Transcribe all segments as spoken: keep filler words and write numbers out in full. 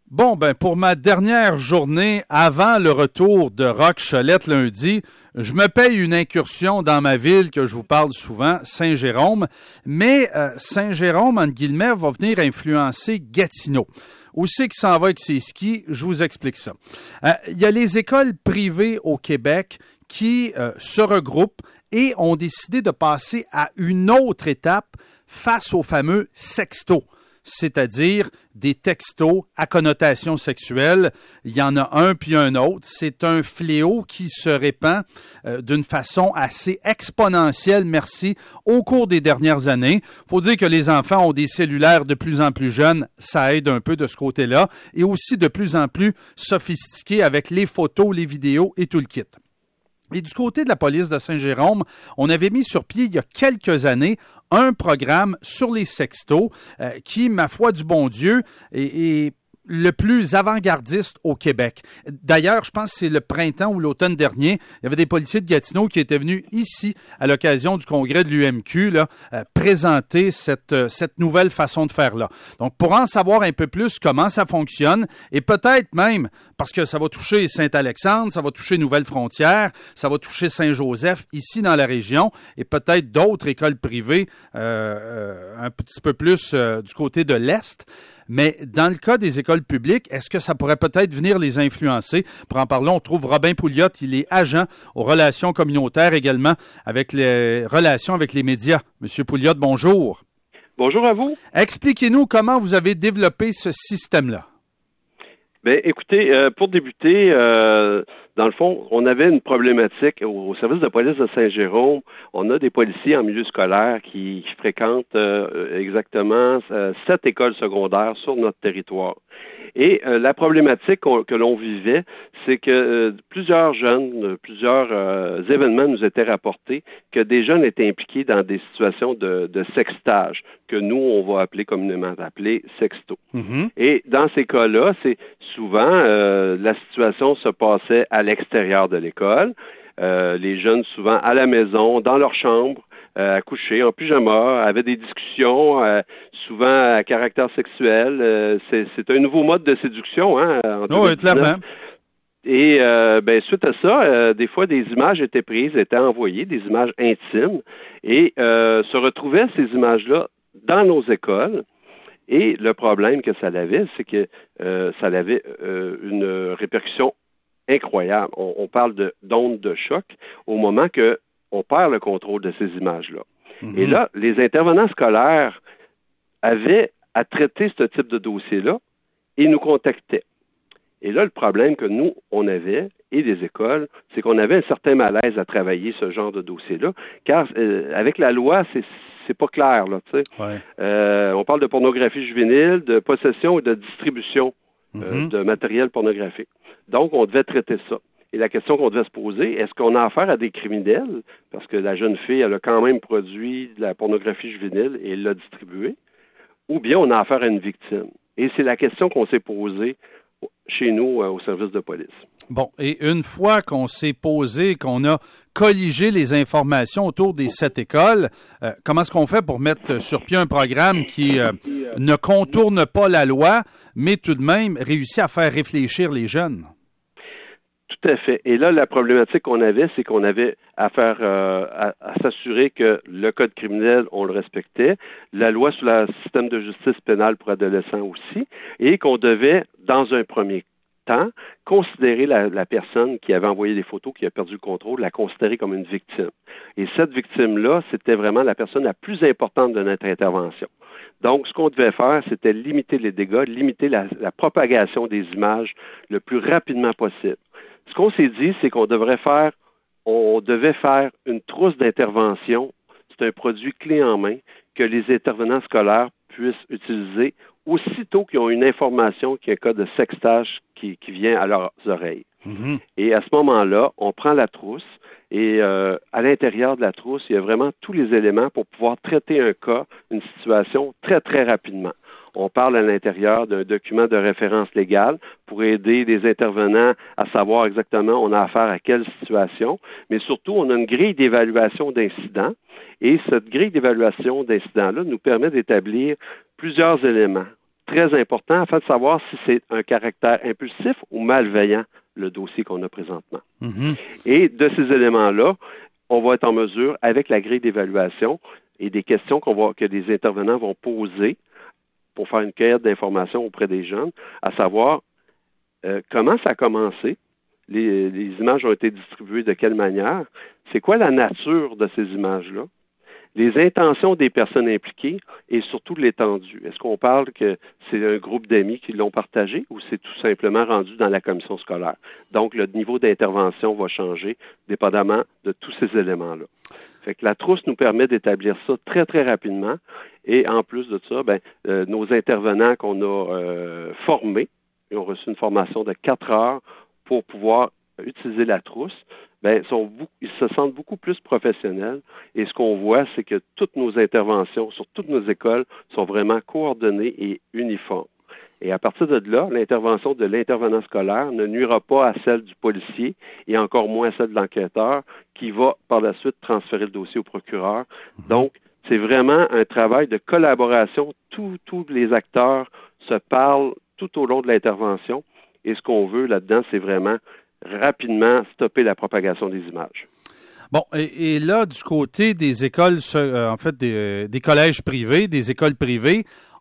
Bon, ben pour ma dernière journée avant le retour de Rock Cholette lundi, je me paye une incursion dans ma ville que je vous parle souvent, Saint-Jérôme, mais euh, Saint-Jérôme, entre guillemets, va venir influencer Gatineau. Où c'est qu'il s'en va avec ses skis? Je vous explique ça. Euh, il y a les écoles privées au Québec qui euh, se regroupent et ont décidé de passer à une autre étape face au fameux sexto, c'est-à-dire des textos à connotation sexuelle. Il y en a un puis un autre. C'est un fléau qui se répand euh, d'une façon assez exponentielle, merci, au cours des dernières années. Il faut dire que les enfants ont des cellulaires de plus en plus jeunes, ça aide un peu de ce côté-là, et aussi de plus en plus sophistiqués avec les photos, les vidéos et tout le kit. Et du côté de la police de Saint-Jérôme, on avait mis sur pied il y a quelques années un programme sur les sextos euh, qui, ma foi du bon Dieu, est, est le plus avant-gardiste au Québec. D'ailleurs, je pense que c'est le printemps ou l'automne dernier, il y avait des policiers de Gatineau qui étaient venus ici, à l'occasion du congrès de l'U M Q, là, euh, présenter cette, euh, cette nouvelle façon de faire-là. Donc, pour en savoir un peu plus comment ça fonctionne, et peut-être même, parce que ça va toucher Saint-Alexandre, ça va toucher Nouvelle-Frontière, ça va toucher Saint-Joseph, ici dans la région, et peut-être d'autres écoles privées euh, euh, un petit peu plus euh, du côté de l'Est. Mais dans le cas des écoles publiques, est-ce que ça pourrait peut-être venir les influencer? Pour en parler, on trouve Robin Pouliot, il est agent aux relations communautaires également, avec les relations avec les médias. Monsieur Pouliot, bonjour. Bonjour à vous. Expliquez-nous comment vous avez développé ce système-là. Bien, écoutez, euh, pour débuter, euh, dans le fond, on avait une problématique au, au service de police de Saint-Jérôme. On a des policiers en milieu scolaire qui, qui fréquentent euh, exactement euh, sept écoles secondaires sur notre territoire. Et euh, la problématique que l'on vivait, c'est que euh, plusieurs jeunes, plusieurs euh, événements nous étaient rapportés que des jeunes étaient impliqués dans des situations de, de sextage, que nous, on va appeler communément appeler sexto. Mm-hmm. Et dans ces cas-là, c'est souvent euh, la situation se passait à l'extérieur de l'école. Euh, les jeunes, souvent à la maison, dans leur chambre, Euh, à coucher en pyjama, avaient des discussions, euh, souvent à caractère sexuel. Euh, c'est, c'est un nouveau mode de séduction, hein? Oui, clairement. Et euh, ben, suite à ça, euh, des fois, des images étaient prises, étaient envoyées, des images intimes, et euh, se retrouvaient ces images-là dans nos écoles. Et le problème que ça avait, c'est que euh, ça avait euh, une répercussion incroyable. On, on parle de, d'ondes de choc au moment que on perd le contrôle de ces images-là. Mm-hmm. Et là, les intervenants scolaires avaient à traiter ce type de dossier-là et nous contactaient. Et là, le problème que nous, on avait, et les écoles, c'est qu'on avait un certain malaise à travailler ce genre de dossier-là, car euh, avec la loi, c'est c'est pas clair, là, tu sais. Ouais. Euh, on parle de pornographie juvénile, de possession et de distribution euh, mm-hmm. de matériel pornographique. Donc, on devait traiter ça. Et la question qu'on devait se poser, est-ce qu'on a affaire à des criminels? Parce que la jeune fille, elle a quand même produit de la pornographie juvénile et elle l'a distribuée. Ou bien on a affaire à une victime. Et c'est la question qu'on s'est posée chez nous, au service de police. Bon, et une fois qu'on s'est posé, qu'on a colligé les informations autour des sept écoles, euh, comment est-ce qu'on fait pour mettre sur pied un programme qui euh, ne contourne pas la loi, mais tout de même réussit à faire réfléchir les jeunes? Tout à fait. Et là, la problématique qu'on avait, c'est qu'on avait à faire, euh, à, à s'assurer que le code criminel, on le respectait, la loi sur le système de justice pénale pour adolescents aussi, et qu'on devait, dans un premier temps, considérer la, la personne qui avait envoyé des photos, qui a perdu le contrôle, la considérer comme une victime. Et cette victime-là, c'était vraiment la personne la plus importante de notre intervention. Donc, ce qu'on devait faire, c'était limiter les dégâts, limiter la, la propagation des images le plus rapidement possible. Ce qu'on s'est dit, c'est qu'on devrait faire, on devait faire une trousse d'intervention. C'est un produit clé en main que les intervenants scolaires puissent utiliser aussitôt qu'ils ont une information qu'il y a un cas de sextage qui, qui vient à leurs oreilles. Mm-hmm. Et à ce moment-là, on prend la trousse et euh, à l'intérieur de la trousse, il y a vraiment tous les éléments pour pouvoir traiter un cas, une situation très, très rapidement. On parle à l'intérieur d'un document de référence légale pour aider les intervenants à savoir exactement on a affaire à quelle situation, mais surtout, on a une grille d'évaluation d'incidents et cette grille d'évaluation d'incidents-là nous permet d'établir plusieurs éléments. très important afin de savoir si c'est un caractère impulsif ou malveillant, le dossier qu'on a présentement. Mm-hmm. Et de ces éléments-là, on va être en mesure, avec la grille d'évaluation et des questions qu'on va, que les intervenants vont poser pour faire une cueillette d'informations auprès des jeunes, à savoir euh, comment ça a commencé, les, les images ont été distribuées de quelle manière, c'est quoi la nature de ces images-là, les intentions des personnes impliquées et surtout l'étendue. Est-ce qu'on parle que c'est un groupe d'amis qui l'ont partagé ou c'est tout simplement rendu dans la commission scolaire? Donc, le niveau d'intervention va changer dépendamment de tous ces éléments-là. Fait que la trousse nous permet d'établir ça très, très rapidement. Et en plus de ça, ben, euh, nos intervenants qu'on a euh, formés, ils ont reçu une formation de quatre heures pour pouvoir utiliser la trousse, ben, sont, ils se sentent beaucoup plus professionnels. Et ce qu'on voit, c'est que toutes nos interventions sur toutes nos écoles sont vraiment coordonnées et uniformes. Et à partir de là, l'intervention de l'intervenant scolaire ne nuira pas à celle du policier et encore moins à celle de l'enquêteur qui va par la suite transférer le dossier au procureur. Donc, c'est vraiment un travail de collaboration. Tous, tous les acteurs se parlent tout au long de l'intervention. Et ce qu'on veut là-dedans, c'est vraiment rapidement stopper la propagation des images. Bon, et, et là, du côté des écoles, euh, en fait, des, des collèges privés, des écoles privées,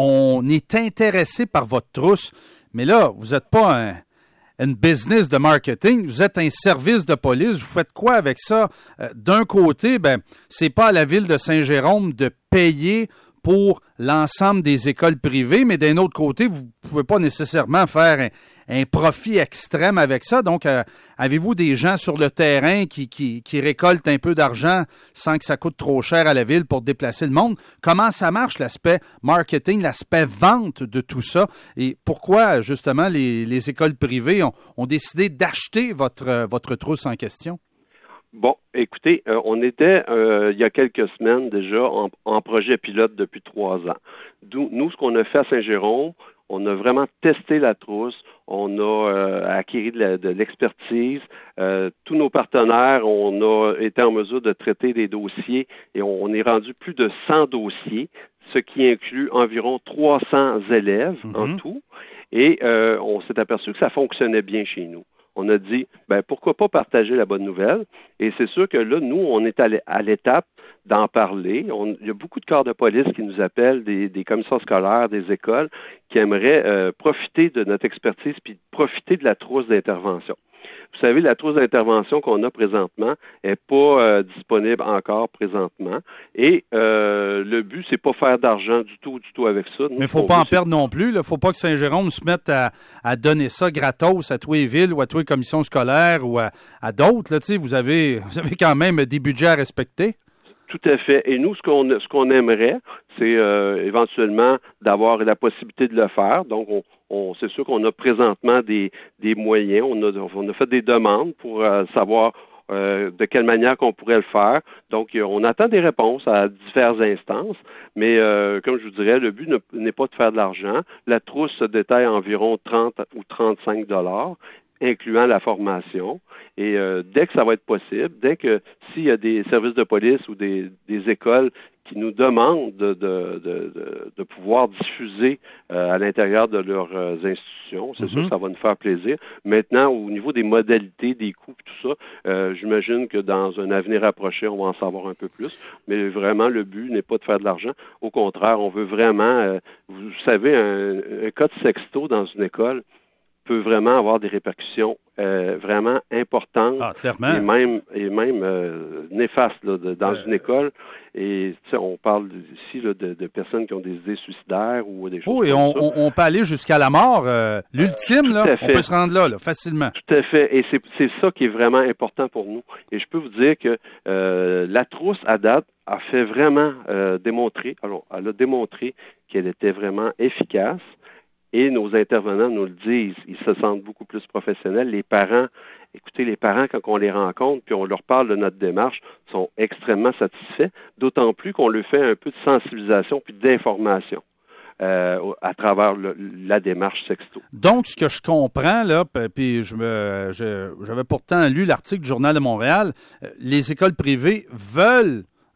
on est intéressé par votre trousse, mais là, vous n'êtes pas un, une business de marketing, vous êtes un service de police, vous faites quoi avec ça? Euh, d'un côté, ben, c'est pas à la ville de Saint-Jérôme de payer pour l'ensemble des écoles privées, mais d'un autre côté, vous ne pouvez pas nécessairement faire un, un profit extrême avec ça. Donc, euh, avez-vous des gens sur le terrain qui, qui, qui récoltent un peu d'argent sans que ça coûte trop cher à la ville pour déplacer le monde? Comment ça marche, l'aspect marketing, l'aspect vente de tout ça? Et pourquoi, justement, les, les écoles privées ont, ont décidé d'acheter votre, votre trousse en question? Bon, écoutez, euh, on était euh, il y a quelques semaines déjà en, en projet pilote depuis trois ans. D'où, nous, ce qu'on a fait à Saint-Jérôme, on a vraiment testé la trousse, on a euh, acquis de, la, de l'expertise. Euh, tous nos partenaires, on a été en mesure de traiter des dossiers et on, on est rendu plus de cent dossiers, ce qui inclut environ trois cents élèves mm-hmm. en tout. Et euh, on s'est aperçu que ça fonctionnait bien chez nous. On a dit, ben pourquoi pas partager la bonne nouvelle? Et c'est sûr que là, nous, on est à l'étape d'en parler. On, il y a beaucoup de corps de police qui nous appellent, des, des commissions scolaires, des écoles, qui aimeraient euh, profiter de notre expertise puis profiter de la trousse d'intervention. Vous savez, la trousse d'intervention qu'on a présentement n'est pas euh, disponible encore présentement. Et euh, le but, c'est pas faire d'argent du tout, du tout avec ça. Nous, mais il ne faut pas en c'est... perdre non plus. Il ne faut pas que Saint-Jérôme se mette à, à donner ça gratos à tous les villes ou à tous les commissions scolaires ou à, à d'autres. Là, vous, avez, vous avez quand même des budgets à respecter. Tout à fait. Et nous, ce qu'on ce qu'on aimerait, c'est euh, éventuellement d'avoir la possibilité de le faire. Donc, on, on c'est sûr qu'on a présentement des, des moyens. On a, on a fait des demandes pour euh, savoir euh, de quelle manière qu'on pourrait le faire. Donc, on attend des réponses à diverses instances. Mais euh, comme je vous dirais, le but ne, n'est pas de faire de l'argent. La trousse se détaille à environ trente ou trente-cinq dollars, incluant la formation. Et euh, dès que ça va être possible, dès que s'il y a des services de police ou des, des écoles qui nous demandent de, de, de, de, de pouvoir diffuser euh, à l'intérieur de leurs euh, institutions, c'est mm-hmm. sûr que ça va nous faire plaisir. Maintenant, au niveau des modalités, des coûts, tout ça, euh, j'imagine que dans un avenir approché, on va en savoir un peu plus. Mais vraiment, le but n'est pas de faire de l'argent. Au contraire, on veut vraiment, euh, vous savez, un, un cas de sexto dans une école peut vraiment avoir des répercussions euh, vraiment importantes ah, clairement. et même, et même euh, néfastes là, de, dans euh... une école. Et on parle ici là, de, de personnes qui ont des idées suicidaires ou des choses oh, comme et on, ça. On, on peut aller jusqu'à la mort. Euh, l'ultime, euh, là, on peut se rendre là, là facilement. Tout à fait. Et c'est, c'est ça qui est vraiment important pour nous. Et je peux vous dire que euh, la trousse, à date, a fait vraiment euh, démontrer, alors, elle a démontré qu'elle était vraiment efficace. Et nos intervenants nous le disent, ils se sentent beaucoup plus professionnels. Les parents, écoutez, les parents, quand on les rencontre, puis on leur parle de notre démarche, sont extrêmement satisfaits, d'autant plus qu'on leur fait un peu de sensibilisation puis d'information euh, à travers le, la démarche Sexto. Donc, ce que je comprends, là, puis je me, je, j'avais pourtant lu l'article du Journal de Montréal, les écoles privées veulent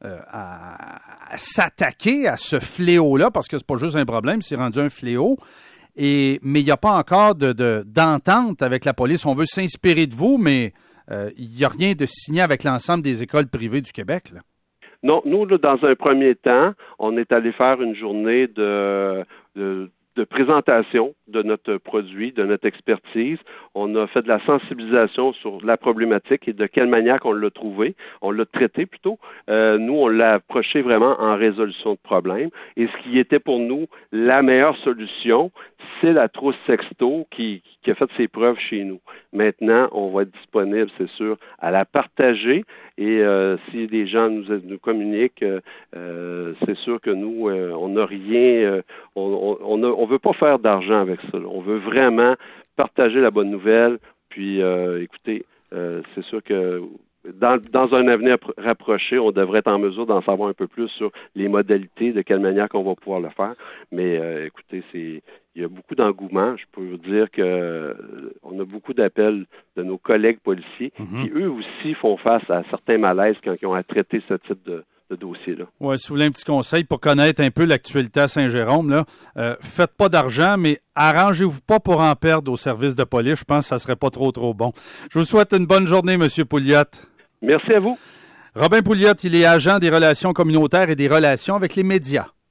euh, à, à s'attaquer à ce fléau-là, parce que c'est pas juste un problème, c'est rendu un fléau. Et, mais il n'y a pas encore de, de, d'entente avec la police. On veut s'inspirer de vous, mais euh, il n'y a rien de signé avec l'ensemble des écoles privées du Québec, là. Non, nous, là, dans un premier temps, on est allé faire une journée de, de, de présentation de notre produit, de notre expertise. On a fait de la sensibilisation sur la problématique et de quelle manière qu'on l'a trouvé. On l'a traité plutôt. Euh, nous, on l'a approché vraiment en résolution de problème. Et ce qui était pour nous la meilleure solution, c'est la trousse sexto qui, qui a fait ses preuves chez nous. Maintenant, on va être disponible, c'est sûr, à la partager. Et euh, si des gens nous, nous communiquent, euh, c'est sûr que nous, euh, on n'a rien, euh, on on, on, on veut pas faire d'argent avec ça. Là. On veut vraiment partager la bonne nouvelle. Puis, euh, écoutez, euh, c'est sûr que dans, dans un avenir rapproché, on devrait être en mesure d'en savoir un peu plus sur les modalités, de quelle manière qu'on va pouvoir le faire. Mais euh, écoutez, c'est il y a beaucoup d'engouement. Je peux vous dire que euh, on a beaucoup d'appels de nos collègues policiers mm-hmm. qui, eux aussi, font face à certains malaises quand ils ont à traiter ce type de, de dossier-là. Oui, si vous voulez un petit conseil pour connaître un peu l'actualité à Saint-Jérôme, là, euh, faites pas d'argent, mais arrangez-vous pas pour en perdre au service de police. Je pense que ça serait pas trop, trop bon. Je vous souhaite une bonne journée, M. Pouliot. Merci à vous. Robin Pouliot, il est agent des relations communautaires et des relations avec les médias.